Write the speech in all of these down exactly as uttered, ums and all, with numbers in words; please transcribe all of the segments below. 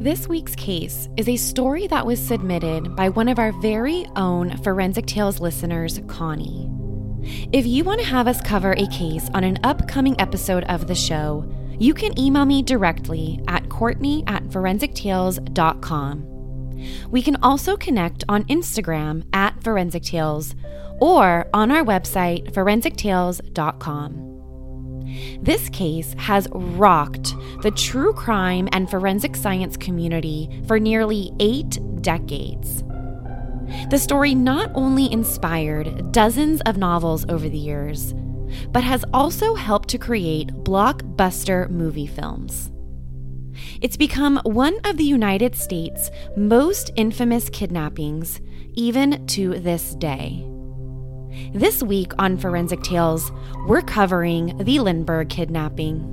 This week's case is a story that was submitted by one of our very own Forensic Tales listeners, Connie. If you want to have us cover a case on an upcoming episode of the show, you can email me directly at Courtney at forensic tales dot com. We can also connect on Instagram at Forensic Tales or on our website, forensic tales dot com. This case has rocked the true crime and forensic science community for nearly eight decades. The story not only inspired dozens of novels over the years, but has also helped to create blockbuster movie films. It's become one of the United States' most infamous kidnappings, even to this day. This week on Forensic Tales, we're covering the Lindbergh kidnapping.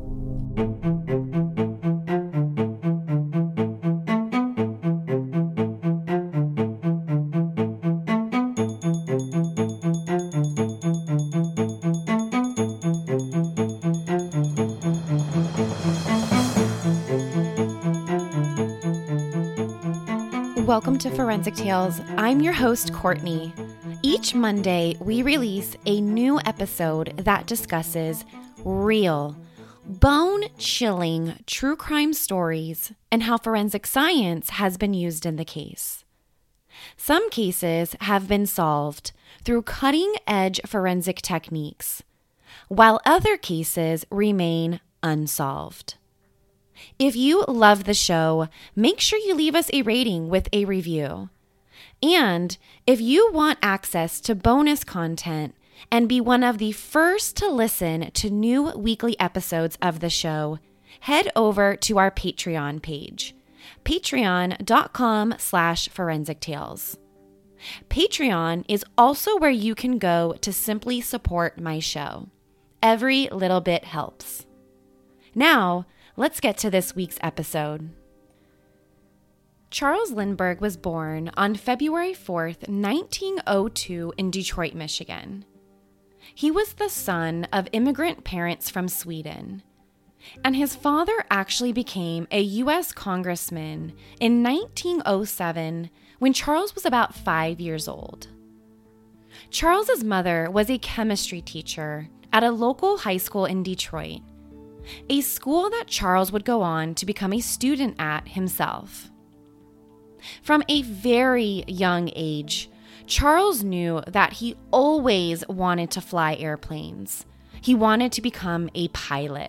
Welcome to Forensic Tales. I'm your host, Courtney. Each Monday, we release a new episode that discusses real, bone-chilling true crime stories and how forensic science has been used in the case. Some cases have been solved through cutting-edge forensic techniques, while other cases remain unsolved. If you love the show, make sure you leave us a rating with a review. And if you want access to bonus content and be one of the first to listen to new weekly episodes of the show, head over to our Patreon page, patreon.com slash forensic tales. Patreon is also where you can go to simply support my show. Every little bit helps. Now, let's get to this week's episode. Charles Lindbergh was born on February fourth, nineteen oh two in Detroit, Michigan. He was the son of immigrant parents from Sweden, and his father actually became a U S congressman in nineteen oh seven when Charles was about five years old. Charles's mother was a chemistry teacher at a local high school in Detroit, a school that Charles would go on to become a student at himself. From a very young age, Charles knew that he always wanted to fly airplanes. He wanted to become a pilot.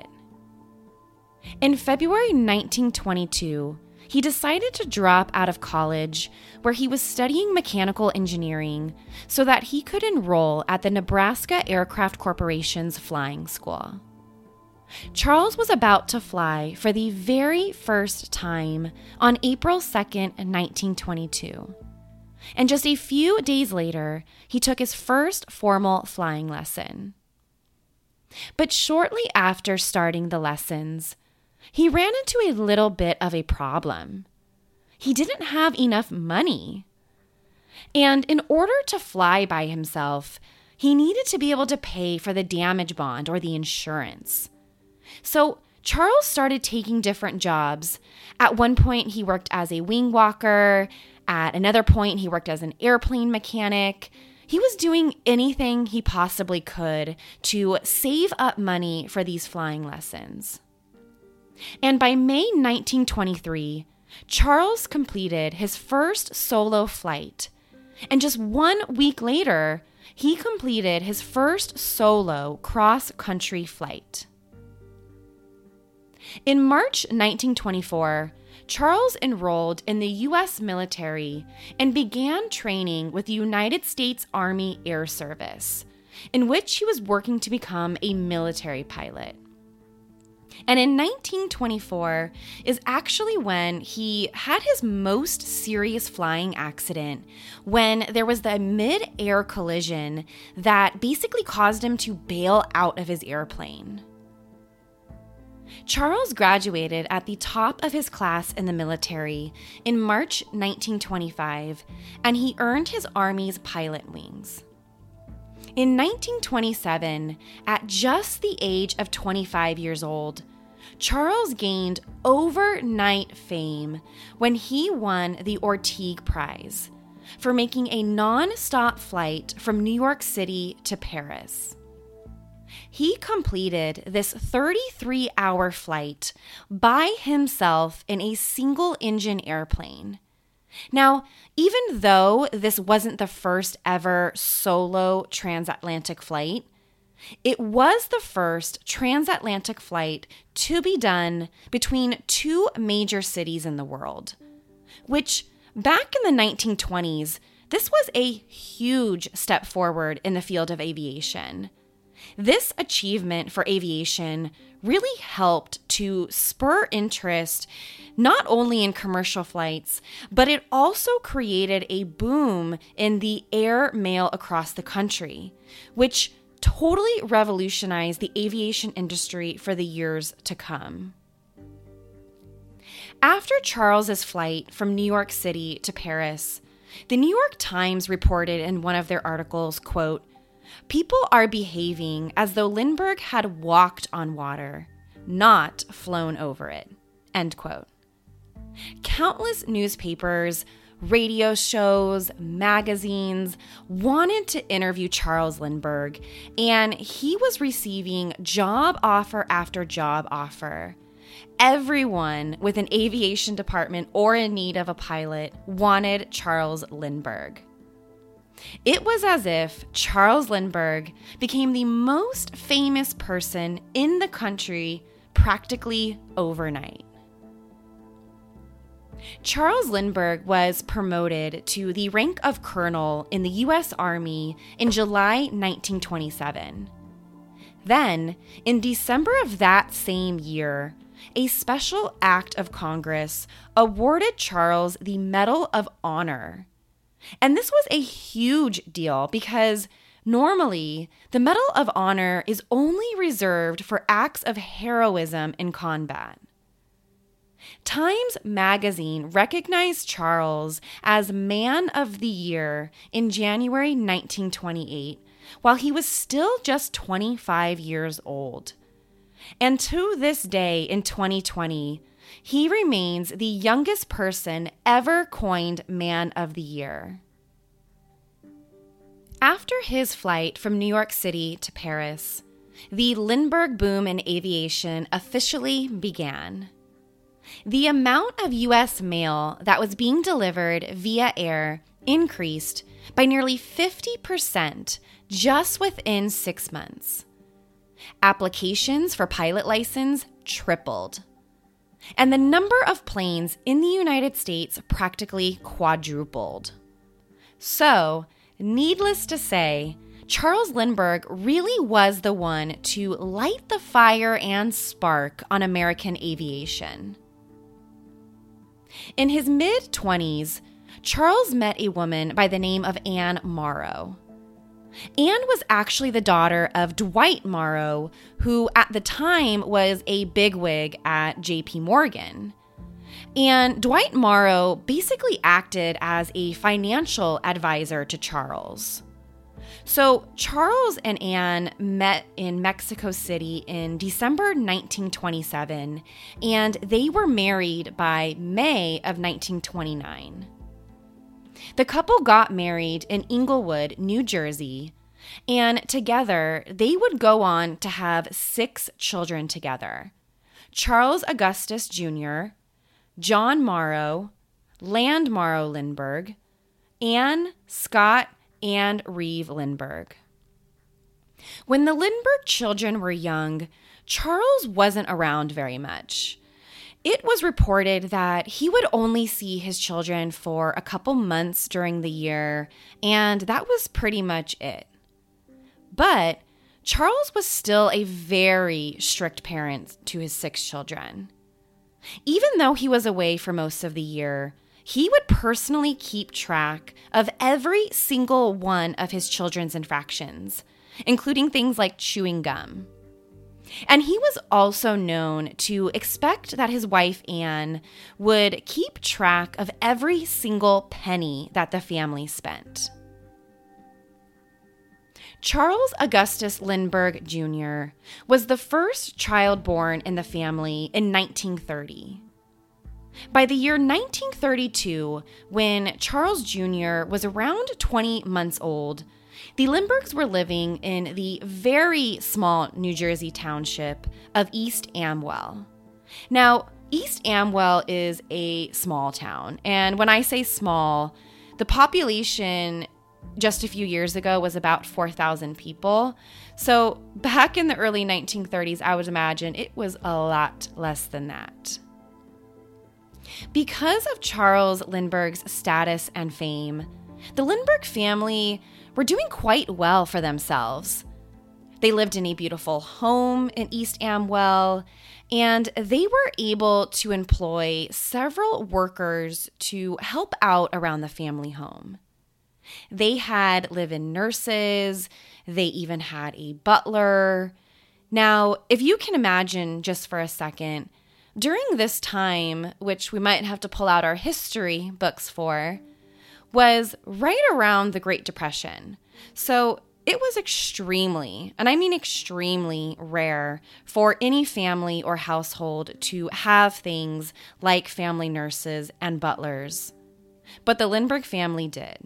In February nineteen twenty-two, he decided to drop out of college, where he was studying mechanical engineering, so that he could enroll at the Nebraska Aircraft Corporation's flying school. Charles was about to fly for the very first time on April second, nineteen twenty-two. And just a few days later, he took his first formal flying lesson. But shortly after starting the lessons, he ran into a little bit of a problem. He didn't have enough money. And in order to fly by himself, he needed to be able to pay for the damage bond or the insurance. So Charles started taking different jobs. At one point, he worked as a wing walker. At another point, he worked as an airplane mechanic. He was doing anything he possibly could to save up money for these flying lessons. And by May nineteen twenty-three, Charles completed his first solo flight. And just one week later, he completed his first solo cross-country flight. In March nineteen twenty-four, Charles enrolled in the U S military and began training with the United States Army Air Service, in which he was working to become a military pilot. And in nineteen twenty-four is actually when he had his most serious flying accident, when there was the mid-air collision that basically caused him to bail out of his airplane. Charles graduated at the top of his class in the military in March nineteen twenty-five, and he earned his Army's pilot wings. In nineteen twenty-seven, at just the age of twenty-five years old, Charles gained overnight fame when he won the Orteig Prize for making a non-stop flight from New York City to Paris. He completed this thirty-three hour flight by himself in a single-engine airplane. Now, even though this wasn't the first ever solo transatlantic flight, it was the first transatlantic flight to be done between two major cities in the world, which back in the nineteen twenties, this was a huge step forward in the field of aviation. This achievement for aviation really helped to spur interest not only in commercial flights, but it also created a boom in the air mail across the country, which totally revolutionized the aviation industry for the years to come. After Charles's flight from New York City to Paris, the New York Times reported in one of their articles, quote, "People are behaving as though Lindbergh had walked on water, not flown over it," end quote. Countless newspapers, radio shows, magazines wanted to interview Charles Lindbergh, and he was receiving job offer after job offer. Everyone with an aviation department or in need of a pilot wanted Charles Lindbergh. It was as if Charles Lindbergh became the most famous person in the country practically overnight. Charles Lindbergh was promoted to the rank of colonel in the U S Army in July nineteen twenty-seven. Then, in December of that same year, a special act of Congress awarded Charles the Medal of Honor. And this was a huge deal because normally the Medal of Honor is only reserved for acts of heroism in combat. Times Magazine recognized Charles as Man of the Year in January nineteen twenty-eight, while he was still just twenty-five years old. And to this day in twenty twenty, he remains the youngest person ever coined Man of the Year. After his flight from New York City to Paris, the Lindbergh boom in aviation officially began. The amount of U S mail that was being delivered via air increased by nearly fifty percent just within six months. Applications for pilot license tripled. And the number of planes in the United States practically quadrupled. So, needless to say, Charles Lindbergh really was the one to light the fire and spark on American aviation. In his mid-twenties, Charles met a woman by the name of Anne Morrow. Anne was actually the daughter of Dwight Morrow, who at the time was a bigwig at J P Morgan. And Dwight Morrow basically acted as a financial advisor to Charles. So Charles and Anne met in Mexico City in December nineteen twenty-seven, and they were married by May of nineteen twenty-nine. The couple got married in Englewood, New Jersey, and together they would go on to have six children together: Charles Augustus Junior, John Morrow, Land Morrow Lindbergh, Anne, Scott, and Reeve Lindbergh. When the Lindbergh children were young, Charles wasn't around very much. It was reported that he would only see his children for a couple months during the year, and that was pretty much it. But Charles was still a very strict parent to his six children. Even though he was away for most of the year, he would personally keep track of every single one of his children's infractions, including things like chewing gum. And he was also known to expect that his wife, Anne, would keep track of every single penny that the family spent. Charles Augustus Lindbergh Junior was the first child born in the family in nineteen thirty. By the year nineteen thirty-two, when Charles Junior was around twenty months old, the Lindberghs were living in the very small New Jersey township of East Amwell. Now, East Amwell is a small town, and when I say small, the population just a few years ago was about four thousand people. So back in the early nineteen thirties, I would imagine it was a lot less than that. Because of Charles Lindbergh's status and fame, the Lindbergh family were doing quite well for themselves. They lived in a beautiful home in East Amwell, and they were able to employ several workers to help out around the family home. They had live-in nurses. They even had a butler. Now, if you can imagine just for a second, during this time, which we might have to pull out our history books for, was right around the Great Depression. So it was extremely, and I mean extremely rare for any family or household to have things like family nurses and butlers. But the Lindbergh family did.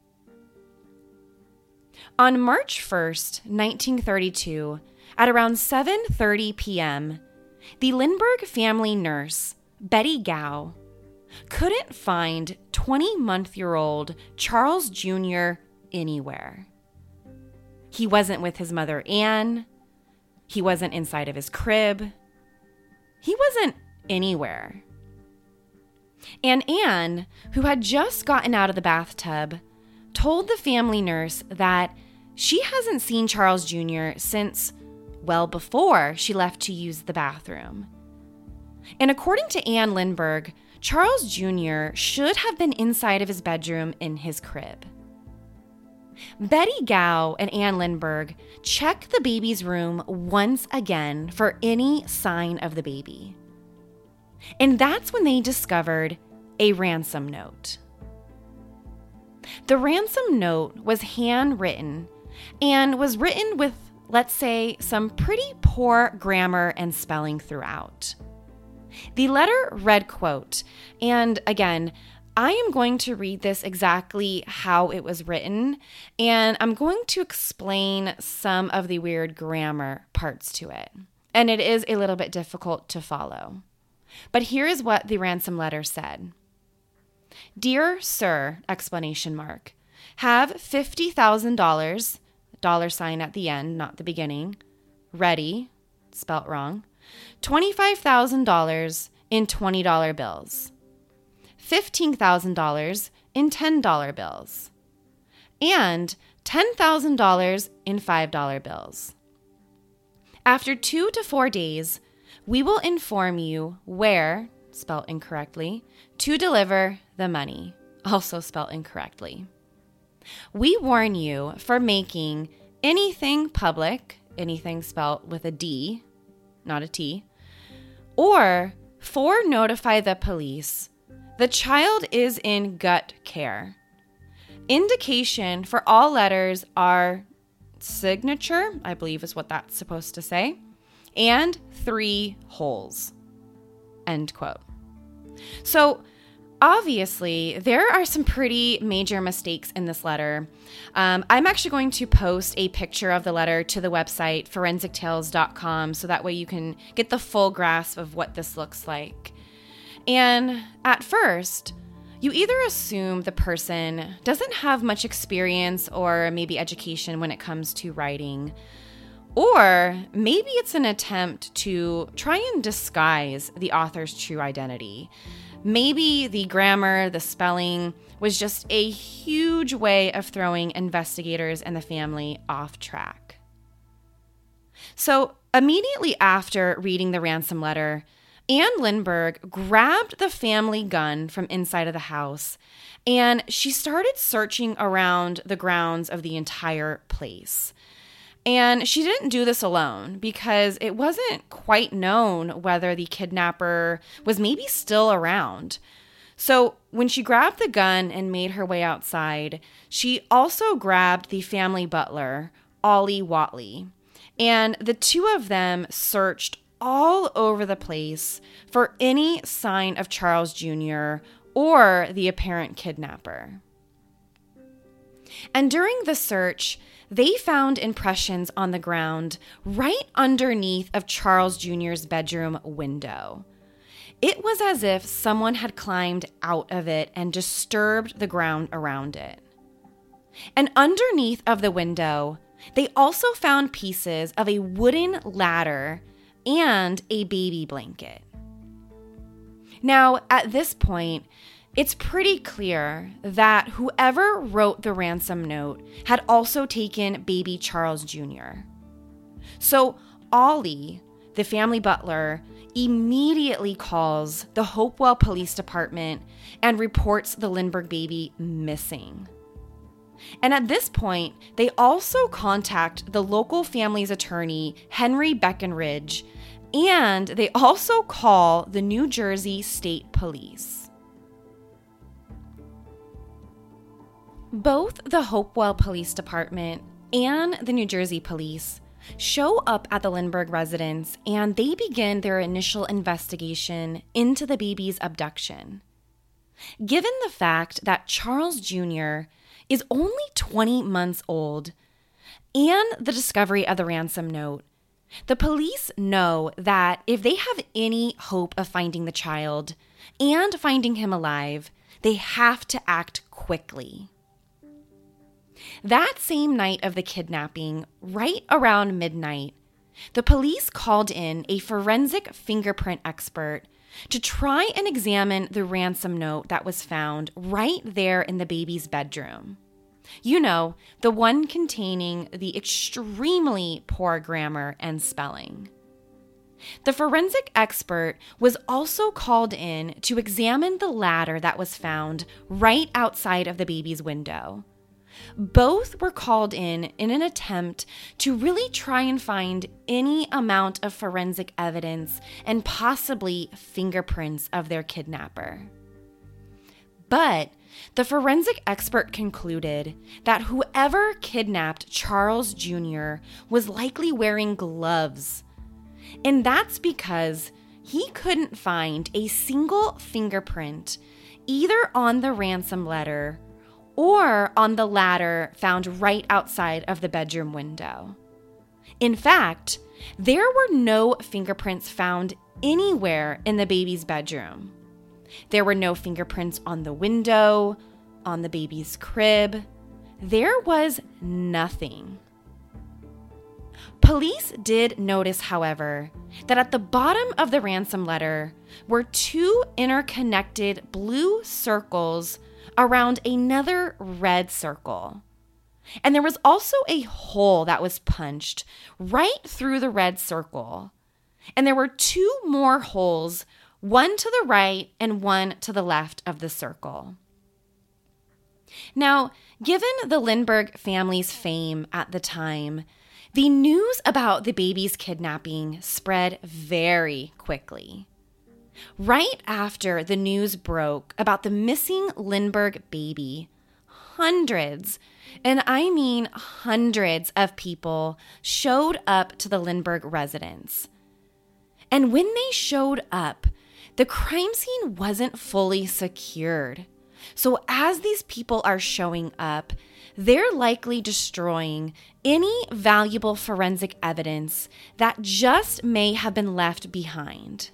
On March first, nineteen thirty-two, at around seven thirty p.m., the Lindbergh family nurse, Betty Gow, couldn't find twenty-month-year-old Charles Junior anywhere. He wasn't with his mother, Anne. He wasn't inside of his crib. He wasn't anywhere. And Anne, who had just gotten out of the bathtub, told the family nurse that she hasn't seen Charles Junior since, well, before she left to use the bathroom. And according to Anne Lindbergh, Charles Junior should have been inside of his bedroom in his crib. Betty Gow and Anne Lindbergh checked the baby's room once again for any sign of the baby. And that's when they discovered a ransom note. The ransom note was handwritten and was written with, let's say, some pretty poor grammar and spelling throughout. The letter read, quote, and again, I am going to read this exactly how it was written, and I'm going to explain some of the weird grammar parts to it. And it is a little bit difficult to follow. But here is what the ransom letter said. Dear Sir, explanation mark, have fifty thousand dollars, dollar sign at the end, not the beginning, ready, spelt wrong, twenty-five thousand dollars in twenty dollar bills, fifteen thousand dollars in ten dollar bills, and ten thousand dollars in five dollar bills. After two to four days, we will inform you where, spelt incorrectly, to deliver the money, also spelt incorrectly. We warn you for making anything public, anything spelt with a D, not a T, or for notify the police. The child is in gut care. Indication for all letters are signature, I believe is what that's supposed to say, and three holes. End quote. So obviously, there are some pretty major mistakes in this letter. Um, I'm actually going to post a picture of the letter to the website forensic tales dot com so that way you can get the full grasp of what this looks like. And at first, you either assume the person doesn't have much experience or maybe education when it comes to writing, or maybe it's an attempt to try and disguise the author's true identity. Maybe the grammar, the spelling was just a huge way of throwing investigators and the family off track. So immediately after reading the ransom letter, Anne Lindbergh grabbed the family gun from inside of the house and she started searching around the grounds of the entire place. And she didn't do this alone because it wasn't quite known whether the kidnapper was maybe still around. So when she grabbed the gun and made her way outside, she also grabbed the family butler, Ollie Watley. And the two of them searched all over the place for any sign of Charles Junior or the apparent kidnapper. And during the search, they found impressions on the ground right underneath of Charles Junior's bedroom window. It was as if someone had climbed out of it and disturbed the ground around it. And underneath of the window, they also found pieces of a wooden ladder and a baby blanket. Now, at this point, it's pretty clear that whoever wrote the ransom note had also taken baby Charles Junior So Ollie, the family butler, immediately calls the Hopewell Police Department and reports the Lindbergh baby missing. And at this point, they also contact the local family's attorney, Henry Beckenridge, and they also call the New Jersey State Police. Both the Hopewell Police Department and the New Jersey Police show up at the Lindbergh residence, and they begin their initial investigation into the baby's abduction. Given the fact that Charles Junior is only twenty months old and the discovery of the ransom note, the police know that if they have any hope of finding the child and finding him alive, they have to act quickly. That same night of the kidnapping, right around midnight, the police called in a forensic fingerprint expert to try and examine the ransom note that was found right there in the baby's bedroom. You know, the one containing the extremely poor grammar and spelling. The forensic expert was also called in to examine the ladder that was found right outside of the baby's window. Both were called in in an attempt to really try and find any amount of forensic evidence and possibly fingerprints of their kidnapper. But the forensic expert concluded that whoever kidnapped Charles Junior was likely wearing gloves. And that's because he couldn't find a single fingerprint either on the ransom letter or on the ladder found right outside of the bedroom window. In fact, there were no fingerprints found anywhere in the baby's bedroom. There were no fingerprints on the window, on the baby's crib. There was nothing. Police did notice, however, that at the bottom of the ransom letter were two interconnected blue circles around another red circle. And there was also a hole that was punched right through the red circle. And there were two more holes, one to the right and one to the left of the circle. Now, given the Lindbergh family's fame at the time, the news about the baby's kidnapping spread very quickly. Right after the news broke about the missing Lindbergh baby, hundreds, and I mean hundreds of people showed up to the Lindbergh residence. And when they showed up, the crime scene wasn't fully secured. So as these people are showing up, they're likely destroying any valuable forensic evidence that just may have been left behind.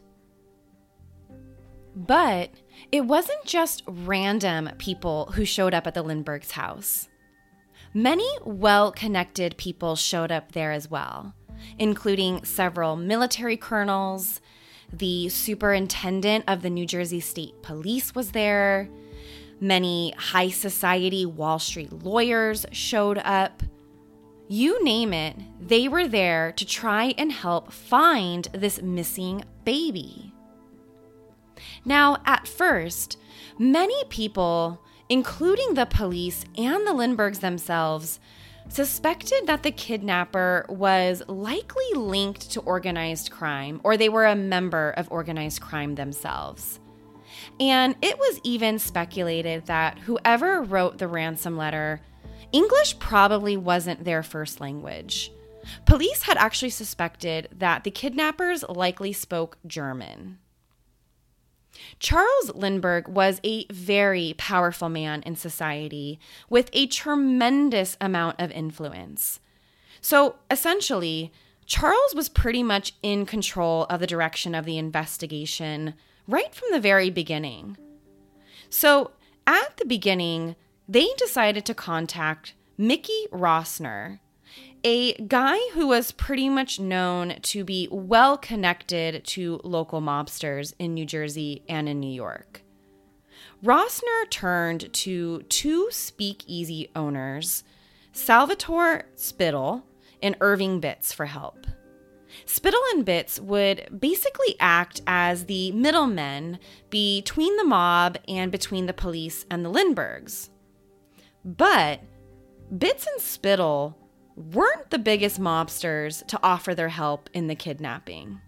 But it wasn't just random people who showed up at the Lindbergh's house. Many well-connected people showed up there as well, including several military colonels. The superintendent of the New Jersey State Police was there. Many high society Wall Street lawyers showed up. You name it, they were there to try and help find this missing baby. Now, at first, many people, including the police and the Lindberghs themselves, suspected that the kidnapper was likely linked to organized crime, or they were a member of organized crime themselves. And it was even speculated that whoever wrote the ransom letter, English probably wasn't their first language. Police had actually suspected that the kidnappers likely spoke German. Charles Lindbergh was a very powerful man in society with a tremendous amount of influence. So essentially, Charles was pretty much in control of the direction of the investigation right from the very beginning. So at the beginning, they decided to contact Mickey Rossner, a guy who was pretty much known to be well connected to local mobsters in New Jersey and in New York. Rossner turned to two speakeasy owners, Salvatore Spittle and Irving Bitts, for help. Spittle and Bitts would basically act as the middlemen between the mob and between the police and the Lindberghs. But Bitts and Spittle weren't the biggest mobsters to offer their help in the kidnapping.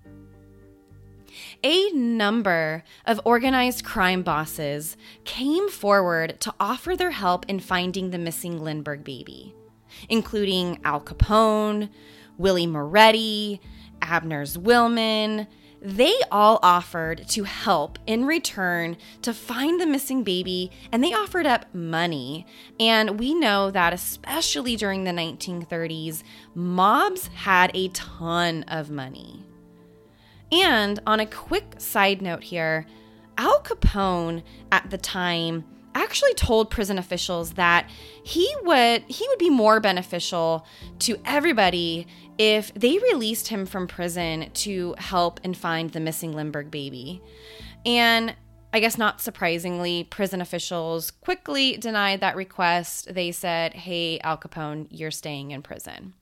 A number of organized crime bosses came forward to offer their help in finding the missing Lindbergh baby, including Al Capone, Willie Moretti, Abner Zwillman. They all offered to help in return to find the missing baby, and they offered up money. And we know that especially during the nineteen thirties, mobs had a ton of money. And on a quick side note here, Al Capone at the time actually told prison officials that he would he would be more beneficial to everybody if they released him from prison to help and find the missing Lindbergh baby. And I guess not surprisingly, prison officials quickly denied that request. They said, "Hey, Al Capone, you're staying in prison."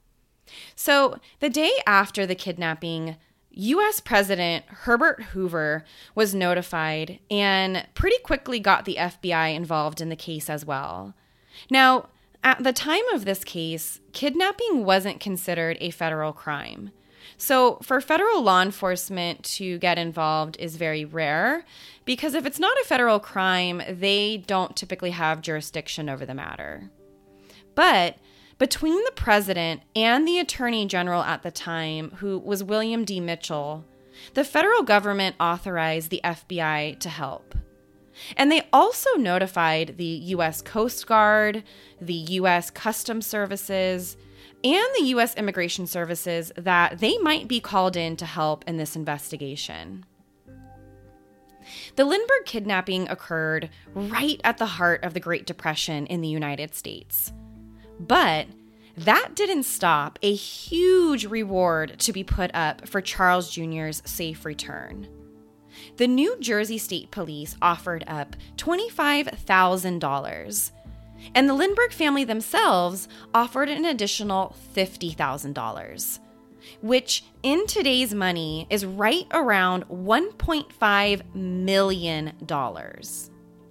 So the day after the kidnapping, U S President Herbert Hoover was notified and pretty quickly got the F B I involved in the case as well. Now, at the time of this case, kidnapping wasn't considered a federal crime. So for federal law enforcement to get involved is very rare because if it's not a federal crime, they don't typically have jurisdiction over the matter. But between the president and the attorney general at the time, who was William D. Mitchell, the federal government authorized the F B I to help. And they also notified the U S Coast Guard, the U S Customs Services, and the U S Immigration Services that they might be called in to help in this investigation. The Lindbergh kidnapping occurred right at the heart of the Great Depression in the United States. But that didn't stop a huge reward to be put up for Charles Junior's safe return. The New Jersey State Police offered up twenty-five thousand dollars, and the Lindbergh family themselves offered an additional fifty thousand dollars, which in today's money is right around one point five million dollars.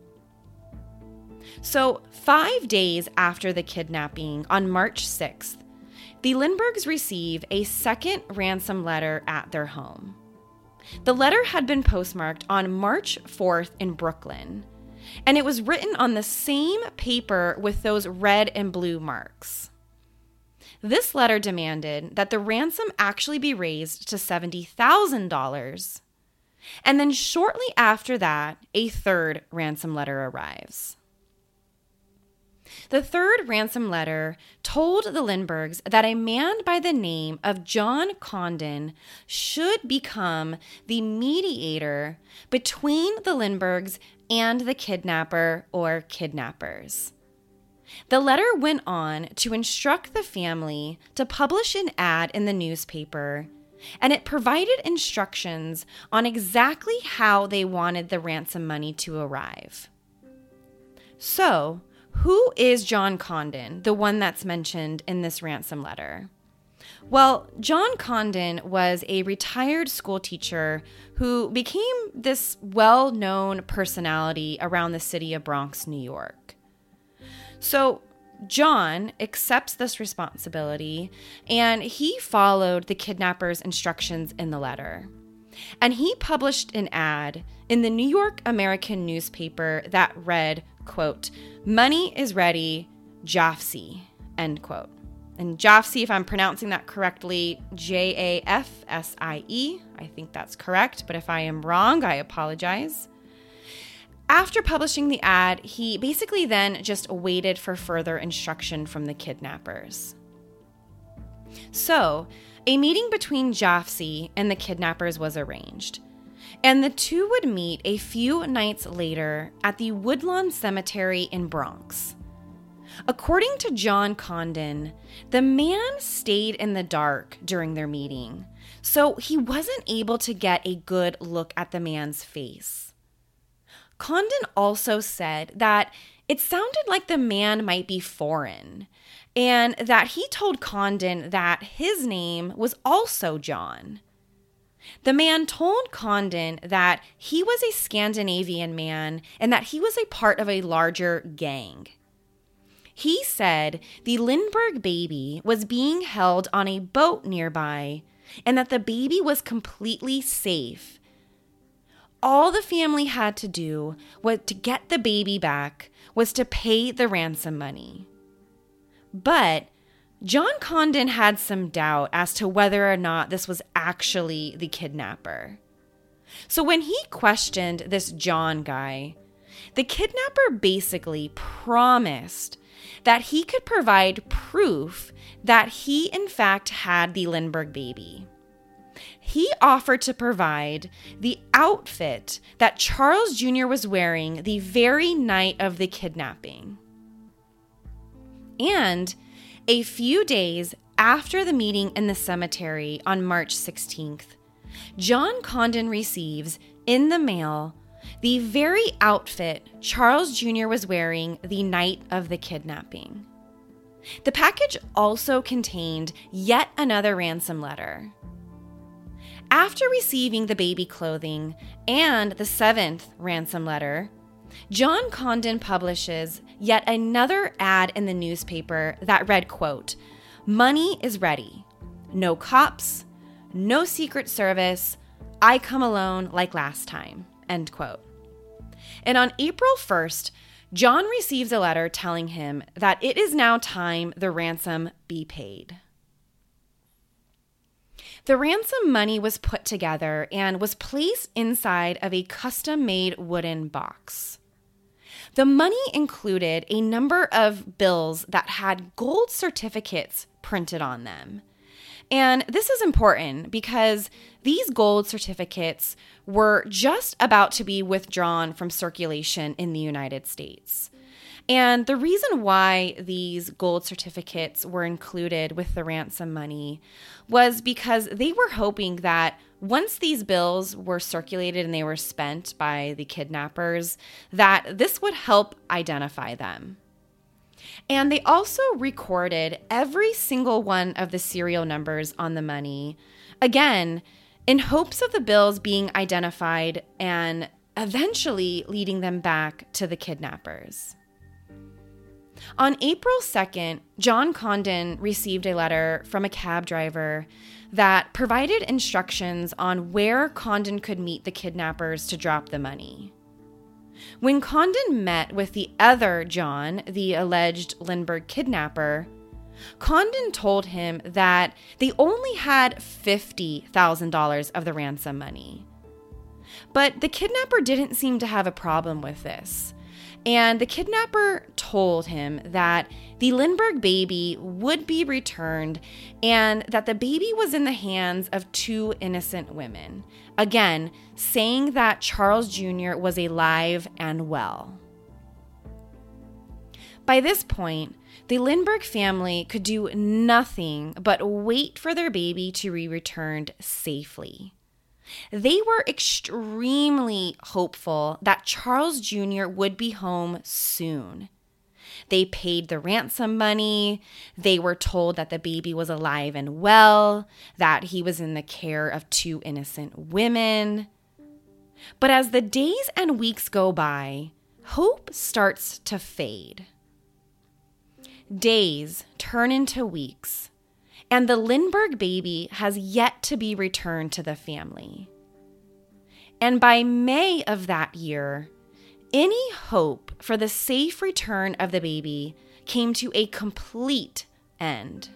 So five days after the kidnapping, on March sixth, the Lindberghs receive a second ransom letter at their home. The letter had been postmarked on March fourth in Brooklyn, and it was written on the same paper with those red and blue marks. This letter demanded that the ransom actually be raised to seventy thousand dollars, and then shortly after that, a third ransom letter arrives. The third ransom letter told the Lindberghs that a man by the name of John Condon should become the mediator between the Lindberghs and the kidnapper or kidnappers. The letter went on to instruct the family to publish an ad in the newspaper, and it provided instructions on exactly how they wanted the ransom money to arrive. So, who is John Condon, the one that's mentioned in this ransom letter? Well, John Condon was a retired school teacher who became this well-known personality around the city of Bronx, New York. So John accepts this responsibility, and he followed the kidnapper's instructions in the letter. And he published an ad in the New York American newspaper that read, quote, "Money is ready. Jafsie, end quote. And Jafsie, if I'm pronouncing that correctly, J A F S I E. I think that's correct, but if I am wrong, I apologize. After publishing the ad, he basically then just waited for further instruction from the kidnappers. So, a meeting between Jafsie and the kidnappers was arranged, and the two would meet a few nights later at the Woodlawn Cemetery in Bronx. According to John Condon, the man stayed in the dark during their meeting, so he wasn't able to get a good look at the man's face. Condon also said that it sounded like the man might be foreign, and that he told Condon that his name was also John. The man told Condon that he was a Scandinavian man and that he was a part of a larger gang. He said the Lindbergh baby was being held on a boat nearby and that the baby was completely safe. All the family had to do was to get the baby back was to pay the ransom money. But John Condon had some doubt as to whether or not this was actually the kidnapper. So when he questioned this John guy, the kidnapper basically promised that he could provide proof that he in fact had the Lindbergh baby. He offered to provide the outfit that Charles Junior was wearing the very night of the kidnapping. And a few days after the meeting in the cemetery on March sixteenth, John Condon receives in the mail the very outfit Charles Junior was wearing the night of the kidnapping. The package also contained yet another ransom letter. After receiving the baby clothing and the seventh ransom letter, John Condon publishes yet another ad in the newspaper that read, quote, "Money is ready. No cops, no Secret Service. I come alone like last time," end quote. And on April first, John receives a letter telling him that it is now time the ransom be paid. The ransom money was put together and was placed inside of a custom-made wooden box. The money included a number of bills that had gold certificates printed on them. And this is important because these gold certificates were just about to be withdrawn from circulation in the United States. And the reason why these gold certificates were included with the ransom money was because they were hoping that once these bills were circulated and they were spent by the kidnappers, that this would help identify them. And they also recorded every single one of the serial numbers on the money, again, in hopes of the bills being identified and eventually leading them back to the kidnappers. On April second, John Condon received a letter from a cab driver that provided instructions on where Condon could meet the kidnappers to drop the money. When Condon met with the other John, the alleged Lindbergh kidnapper, Condon told him that they only had fifty thousand dollars of the ransom money. But the kidnapper didn't seem to have a problem with this. And the kidnapper told him that the Lindbergh baby would be returned and that the baby was in the hands of two innocent women. Again, saying that Charles Junior was alive and well. By this point, the Lindbergh family could do nothing but wait for their baby to be returned safely. They were extremely hopeful that Charles Junior would be home soon. They paid the ransom money. They were told that the baby was alive and well, that he was in the care of two innocent women. But as the days and weeks go by, hope starts to fade. Days turn into weeks, and the Lindbergh baby has yet to be returned to the family. And by May of that year, any hope for the safe return of the baby came to a complete end.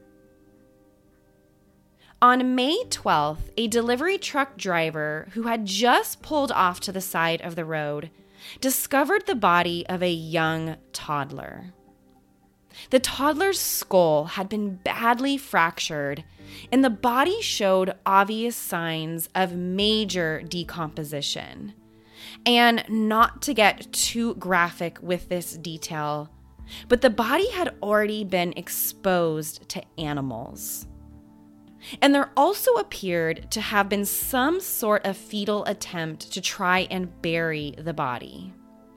On May twelfth, a delivery truck driver who had just pulled off to the side of the road discovered the body of a young toddler. The toddler's skull had been badly fractured, and the body showed obvious signs of major decomposition. And not to get too graphic with this detail, but the body had already been exposed to animals. And there also appeared to have been some sort of fetal attempt to try and bury the body.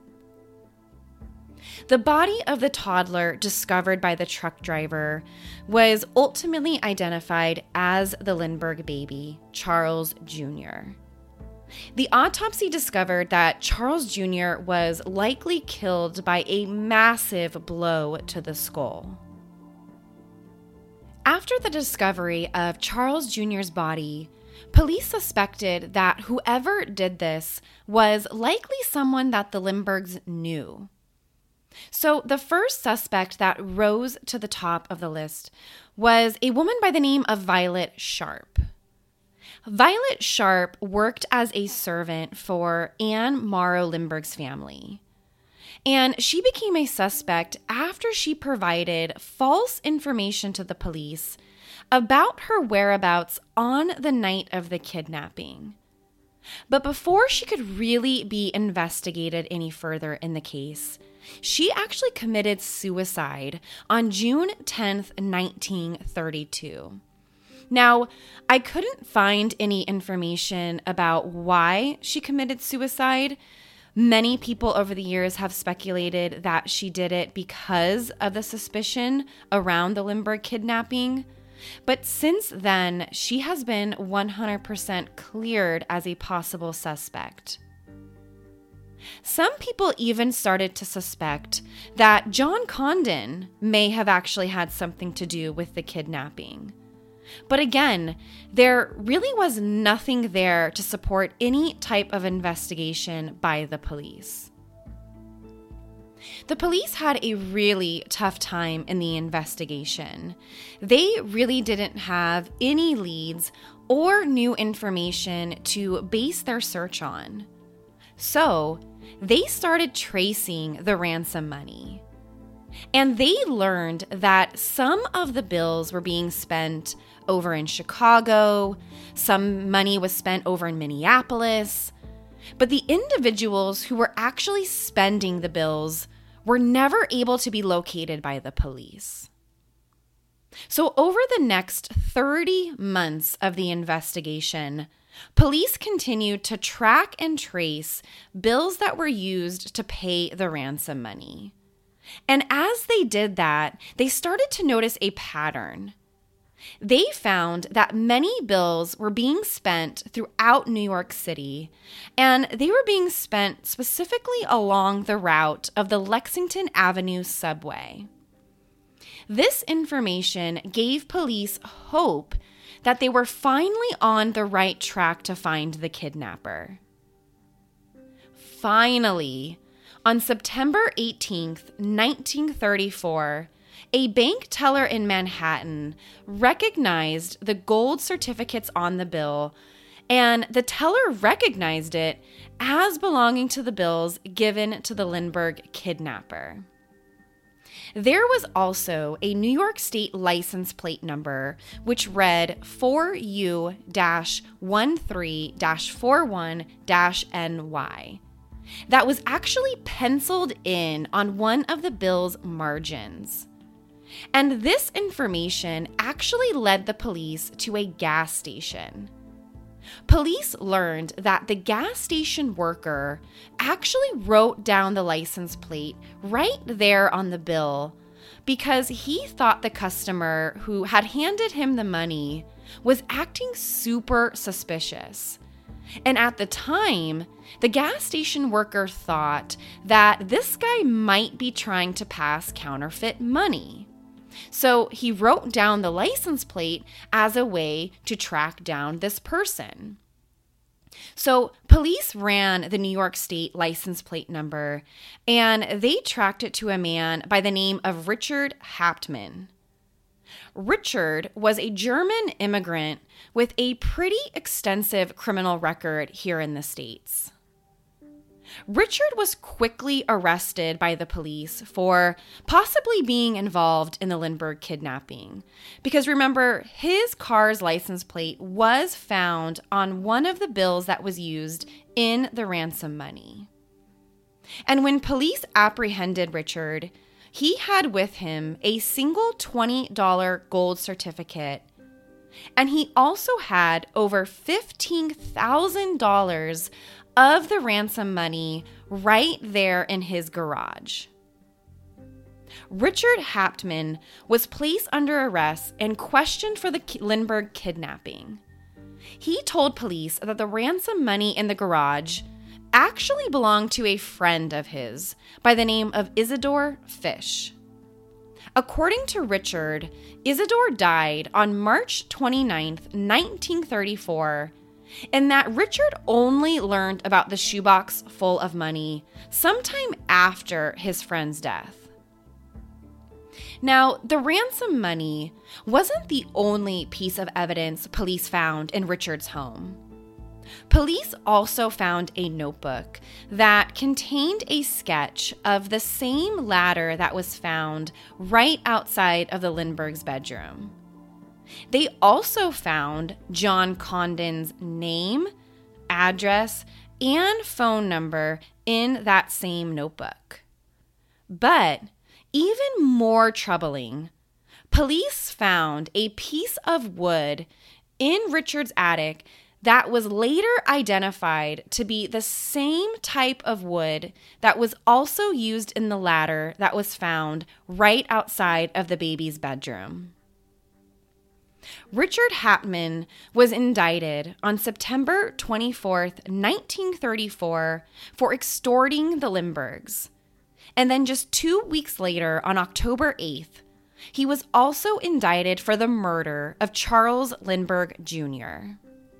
The body of the toddler discovered by the truck driver was ultimately identified as the Lindbergh baby, Charles Junior The autopsy discovered that Charles Junior was likely killed by a massive blow to the skull. After the discovery of Charles Junior's body, police suspected that whoever did this was likely someone that the Lindberghs knew. So the first suspect that rose to the top of the list was a woman by the name of Violet Sharp. Violet Sharp worked as a servant for Anne Morrow Lindbergh's family. And she became a suspect after she provided false information to the police about her whereabouts on the night of the kidnapping. But before she could really be investigated any further in the case, she actually committed suicide on June tenth, nineteen thirty-two. Now, I couldn't find any information about why she committed suicide. Many people over the years have speculated that she did it because of the suspicion around the Lindbergh kidnapping. But since then, she has been one hundred percent cleared as a possible suspect. Some people even started to suspect that John Condon may have actually had something to do with the kidnapping. But again, there really was nothing there to support any type of investigation by the police. The police had a really tough time in the investigation. They really didn't have any leads or new information to base their search on. So, they started tracing the ransom money. And they learned that some of the bills were being spent over in Chicago, some money was spent over in Minneapolis, but the individuals who were actually spending the bills were never able to be located by the police. So over the next thirty months of the investigation, police continued to track and trace bills that were used to pay the ransom money. And as they did that, they started to notice a pattern. They found that many bills were being spent throughout New York City, and they were being spent specifically along the route of the Lexington Avenue subway. This information gave police hope that they were finally on the right track to find the kidnapper. Finally, on September eighteenth, nineteen thirty-four, a bank teller in Manhattan recognized the gold certificates on the bill, and the teller recognized it as belonging to the bills given to the Lindbergh kidnapper. There was also a New York State license plate number which read four U one three four one N Y. That was actually penciled in on one of the bill's margins. And this information actually led the police to a gas station. Police learned that the gas station worker actually wrote down the license plate right there on the bill because he thought the customer who had handed him the money was acting super suspicious. And at the time, the gas station worker thought that this guy might be trying to pass counterfeit money. So he wrote down the license plate as a way to track down this person. So police ran the New York State license plate number, and they tracked it to a man by the name of Richard Hauptmann. Richard was a German immigrant with a pretty extensive criminal record here in the States. Richard was quickly arrested by the police for possibly being involved in the Lindbergh kidnapping. Because remember, his car's license plate was found on one of the bills that was used in the ransom money. And when police apprehended Richard, he had with him a single twenty dollars gold certificate, and he also had over fifteen thousand dollars of the ransom money right there in his garage. Richard Hauptmann was placed under arrest and questioned for the Lindbergh kidnapping. He told police that the ransom money in the garage actually belonged to a friend of his by the name of Isidore Fish. According to Richard, Isidore died on March twenty-ninth, nineteen thirty-four, and that Richard only learned about the shoebox full of money sometime after his friend's death. Now, the ransom money wasn't the only piece of evidence police found in Richard's home. Police also found a notebook that contained a sketch of the same ladder that was found right outside of the Lindbergh's bedroom. They also found John Condon's name, address, and phone number in that same notebook. But even more troubling, police found a piece of wood in Richard's attic that was later identified to be the same type of wood that was also used in the ladder that was found right outside of the baby's bedroom. Richard Hauptmann was indicted on September twenty-fourth, nineteen thirty-four for extorting the Lindberghs. And then just two weeks later, on October eighth, he was also indicted for the murder of Charles Lindbergh Junior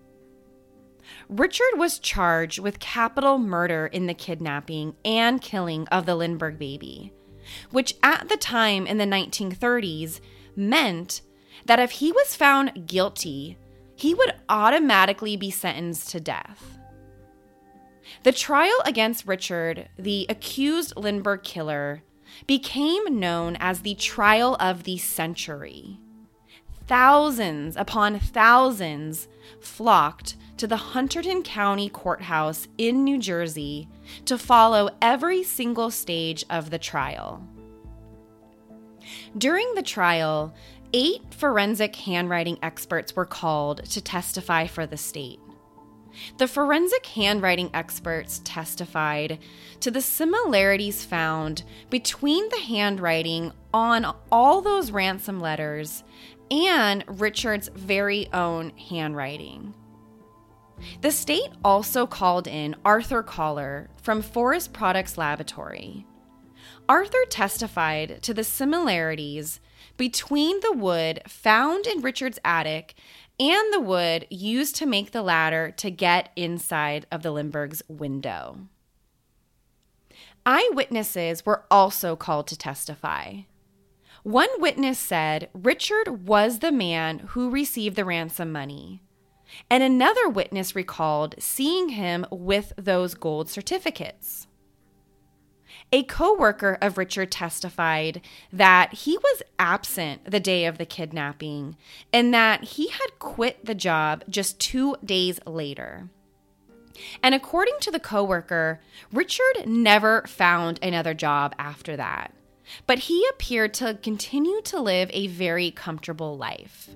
Richard was charged with capital murder in the kidnapping and killing of the Lindbergh baby, which at the time in the nineteen thirties meant that if he was found guilty, he would automatically be sentenced to death. The trial against Richard, the accused Lindbergh killer, became known as the trial of the century. Thousands upon thousands flocked to the Hunterdon County Courthouse in New Jersey to follow every single stage of the trial. During the trial, eight forensic handwriting experts were called to testify for the state. The forensic handwriting experts testified to the similarities found between the handwriting on all those ransom letters and Richard's very own handwriting. The state also called in Arthur Collar from Forest Products Laboratory. Arthur testified to the similarities between the wood found in Richard's attic and the wood used to make the ladder to get inside of the Lindbergh's window. Eyewitnesses were also called to testify. One witness said Richard was the man who received the ransom money, and another witness recalled seeing him with those gold certificates. A co-worker of Richard testified that he was absent the day of the kidnapping and that he had quit the job just two days later. And according to the co-worker, Richard never found another job after that, but he appeared to continue to live a very comfortable life.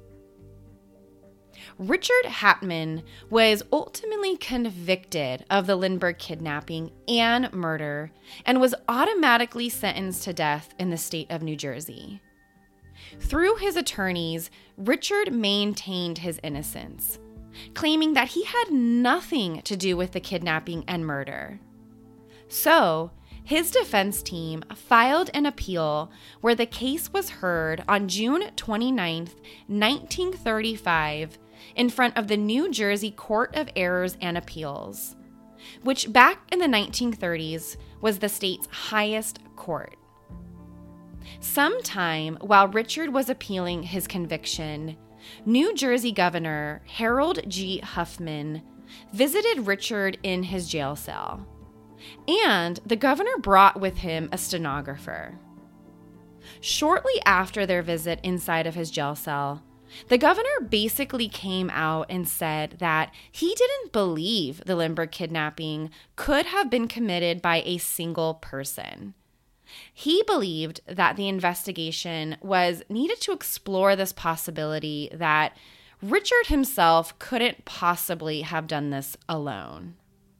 Richard Hauptmann was ultimately convicted of the Lindbergh kidnapping and murder and was automatically sentenced to death in the state of New Jersey. Through his attorneys, Richard maintained his innocence, claiming that he had nothing to do with the kidnapping and murder. So, his defense team filed an appeal where the case was heard on June twenty-ninth, nineteen thirty-five, in front of the New Jersey Court of Errors and Appeals, which back in the nineteen thirties was the state's highest court. Sometime while Richard was appealing his conviction, New Jersey Governor Harold G. Huffman visited Richard in his jail cell, and the governor brought with him a stenographer. Shortly after their visit inside of his jail cell, the governor basically came out and said that he didn't believe the Lindbergh kidnapping could have been committed by a single person. He believed that the investigation was needed to explore this possibility that Richard himself couldn't possibly have done this alone.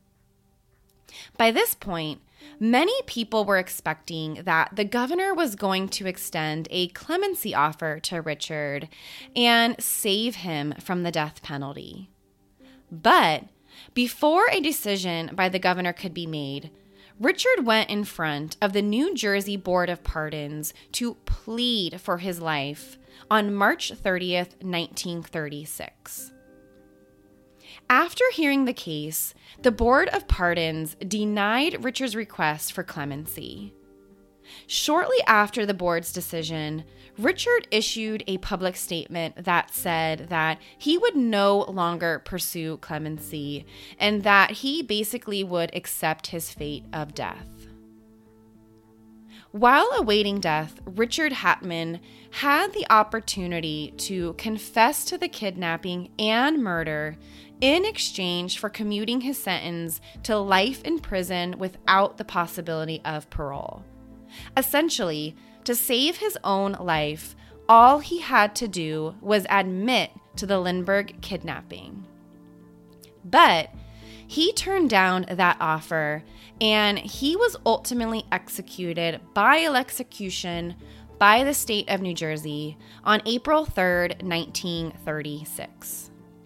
By this point, many people were expecting that the governor was going to extend a clemency offer to Richard and save him from the death penalty. But before a decision by the governor could be made, Richard went in front of the New Jersey Board of Pardons to plead for his life on March thirtieth, nineteen thirty-six. After hearing the case, the Board of Pardons denied Richard's request for clemency. Shortly after the board's decision, Richard issued a public statement that said that he would no longer pursue clemency and that he basically would accept his fate of death. While awaiting death, Richard Hattman had the opportunity to confess to the kidnapping and murder in exchange for commuting his sentence to life in prison without the possibility of parole. Essentially, to save his own life, all he had to do was admit to the Lindbergh kidnapping. But he turned down that offer, and he was ultimately executed by electrocution by the state of New Jersey on April third, nineteen thirty-six.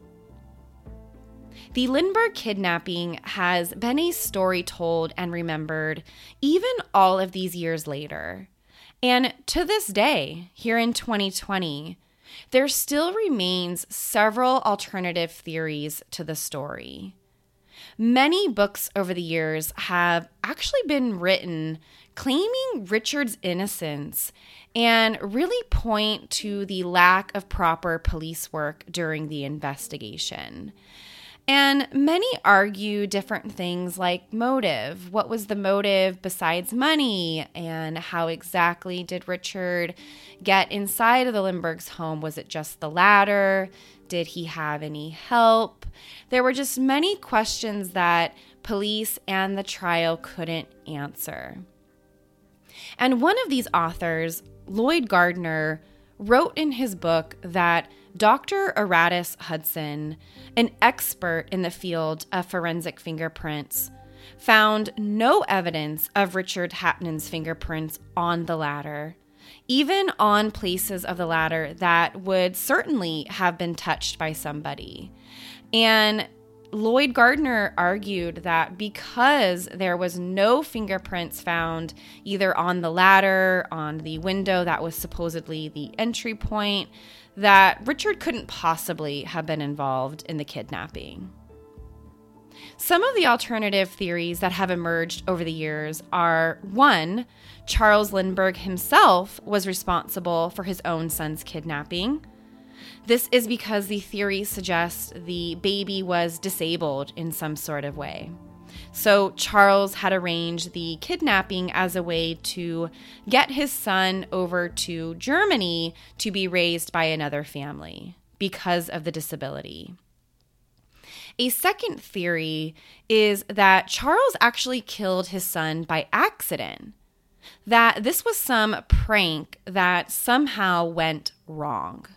The Lindbergh kidnapping has been a story told and remembered even all of these years later. And to this day, here in twenty twenty, there still remains several alternative theories to the story. Many books over the years have actually been written claiming Richard's innocence and really point to the lack of proper police work during the investigation. And many argue different things like motive. What was the motive besides money? And how exactly did Richard get inside of the Lindbergh's home? Was it just the ladder? Did he have any help? There were just many questions that police and the trial couldn't answer. And one of these authors, Lloyd Gardner, wrote in his book that Doctor Aratus Hudson, an expert in the field of forensic fingerprints, found no evidence of Richard Hattman's fingerprints on the ladder, even on places of the ladder that would certainly have been touched by somebody. And Lloyd Gardner argued that because there was no fingerprints found either on the ladder, on the window that was supposedly the entry point, that Richard couldn't possibly have been involved in the kidnapping. Some of the alternative theories that have emerged over the years are, one, Charles Lindbergh himself was responsible for his own son's kidnapping. This is because the theory suggests the baby was disabled in some sort of way. So Charles had arranged the kidnapping as a way to get his son over to Germany to be raised by another family because of the disability. A second theory is that Charles actually killed his son by accident, that this was some prank that somehow went wrong.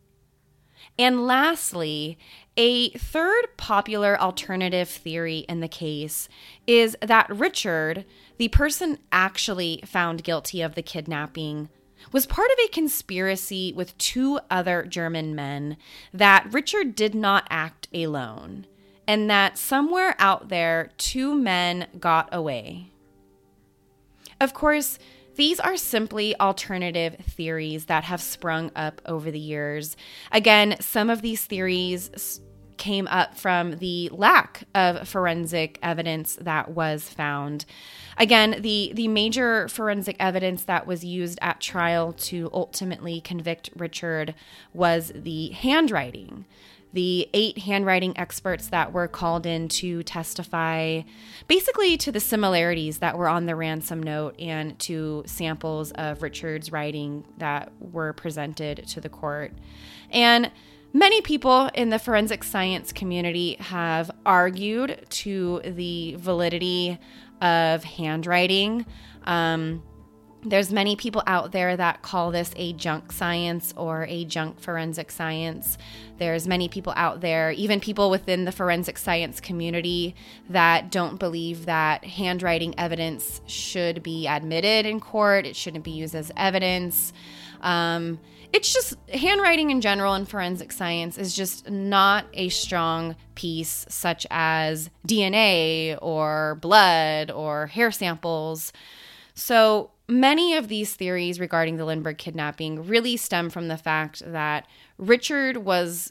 And lastly, a third popular alternative theory in the case is that Richard, the person actually found guilty of the kidnapping, was part of a conspiracy with two other German men, that Richard did not act alone, and that somewhere out there, two men got away. Of course, These are simply alternative theories that have sprung up over the years. Again, some of these theories came up from the lack of forensic evidence that was found. Again, the, the major forensic evidence that was used at trial to ultimately convict Richard was the handwriting. The eight handwriting experts that were called in to testify basically to the similarities that were on the ransom note and to samples of Richard's writing that were presented to the court. And many people in the forensic science community have argued to the validity of handwriting. Um, there's many people out there that call this a junk science or a junk forensic science. There's many people out there, even people within the forensic science community, that don't believe that handwriting evidence should be admitted in court. It shouldn't be used as evidence. Um, It's just handwriting in general in forensic science is just not a strong piece, such as D N A or blood or hair samples. So many of these theories regarding the Lindbergh kidnapping really stem from the fact that Richard was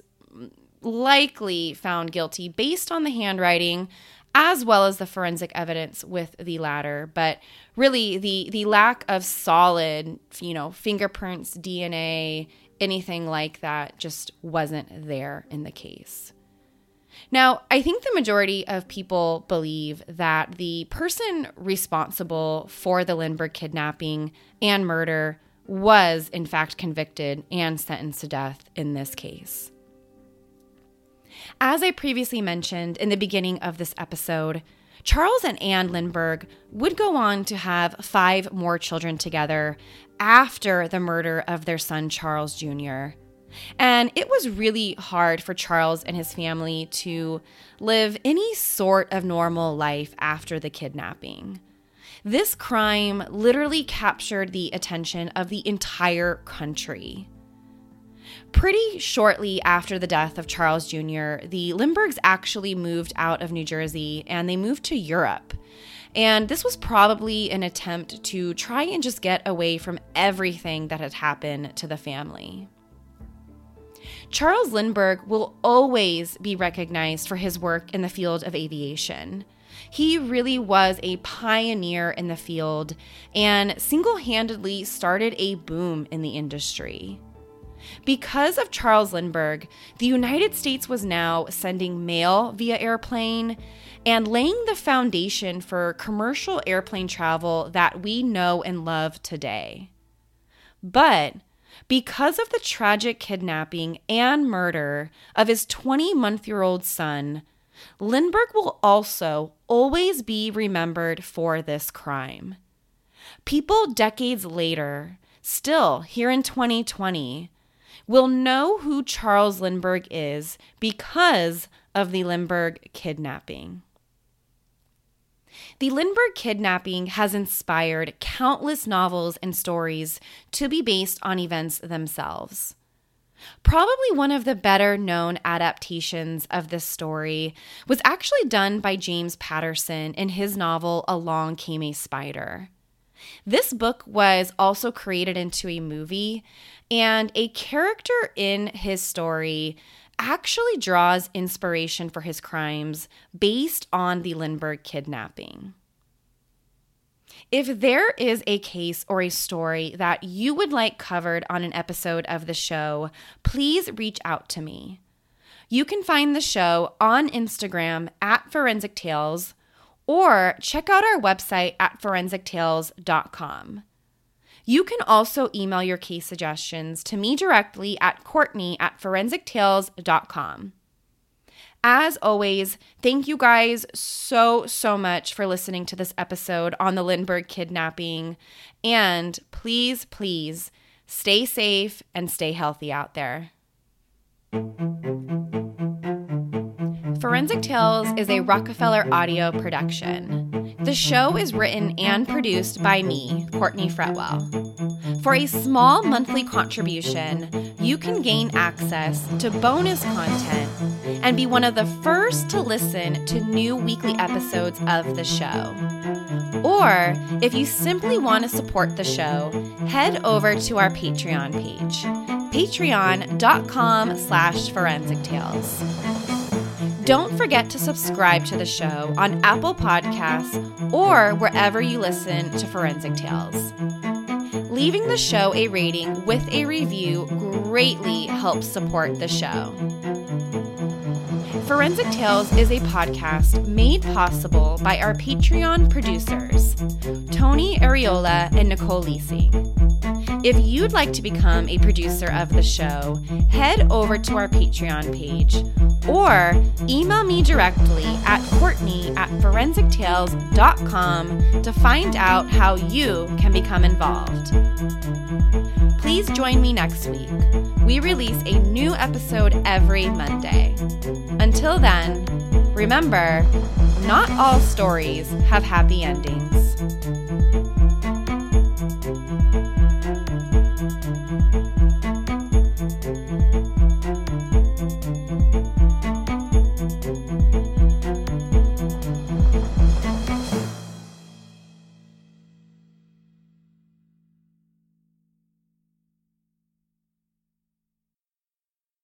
likely found guilty based on the handwriting, as well as the forensic evidence with the latter. But really, the the lack of solid, you know, fingerprints, D N A, anything like that just wasn't there in the case. Now, I think the majority of people believe that the person responsible for the Lindbergh kidnapping and murder was, in fact, convicted and sentenced to death in this case. As I previously mentioned in the beginning of this episode, Charles and Anne Lindbergh would go on to have five more children together after the murder of their son, Charles Junior And it was really hard for Charles and his family to live any sort of normal life after the kidnapping. This crime literally captured the attention of the entire country. Pretty shortly after the death of Charles Junior, the Lindberghs actually moved out of New Jersey and they moved to Europe. And this was probably an attempt to try and just get away from everything that had happened to the family. Charles Lindbergh will always be recognized for his work in the field of aviation. He really was a pioneer in the field and single-handedly started a boom in the industry. Because of Charles Lindbergh, the United States was now sending mail via airplane and laying the foundation for commercial airplane travel that we know and love today. But because of the tragic kidnapping and murder of his twenty-month-year-old son, Lindbergh will also always be remembered for this crime. People decades later, still here in twenty twenty, will know who Charles Lindbergh is because of the Lindbergh kidnapping. The Lindbergh kidnapping has inspired countless novels and stories to be based on events themselves. Probably one of the better known adaptations of this story was actually done by James Patterson in his novel Along Came a Spider. This book was also created into a movie, and a character in his story actually draws inspiration for his crimes based on the Lindbergh kidnapping. If there is a case or a story that you would like covered on an episode of the show, please reach out to me. You can find the show on Instagram at Forensic Tales, or check out our website at forensic tales dot com. You can also email your case suggestions to me directly at Courtney at forensic tales dot com. As always, thank you guys so, so much for listening to this episode on the Lindbergh kidnapping. And please, please stay safe and stay healthy out there. Forensic Tales is a Rockefeller audio production. The show is written and produced by me, Courtney Fretwell. For a small monthly contribution, you can gain access to bonus content and be one of the first to listen to new weekly episodes of the show. Or Or if you simply want to support the show, head over to our Patreon page, patreon.com slash forensic tales. Don't forget to subscribe to the show on Apple Podcasts or wherever you listen to Forensic Tales. Leaving the show a rating with a review greatly helps support the show. Forensic Tales is a podcast made possible by our Patreon producers, Tony Ariola and Nicole Leasing. If you'd like to become a producer of the show, head over to our Patreon page or email me directly at Courtney at forensic tales dot com to find out how you can become involved. Please join me next week. We release a new episode every Monday. Until then, remember, not all stories have happy endings.